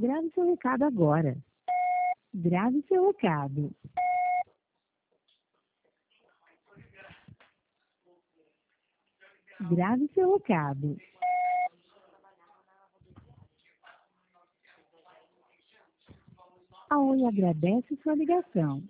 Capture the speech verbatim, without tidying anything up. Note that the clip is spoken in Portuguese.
Grave seu recado agora. Grave seu recado. Grave seu recado. A Oi agradece sua ligação.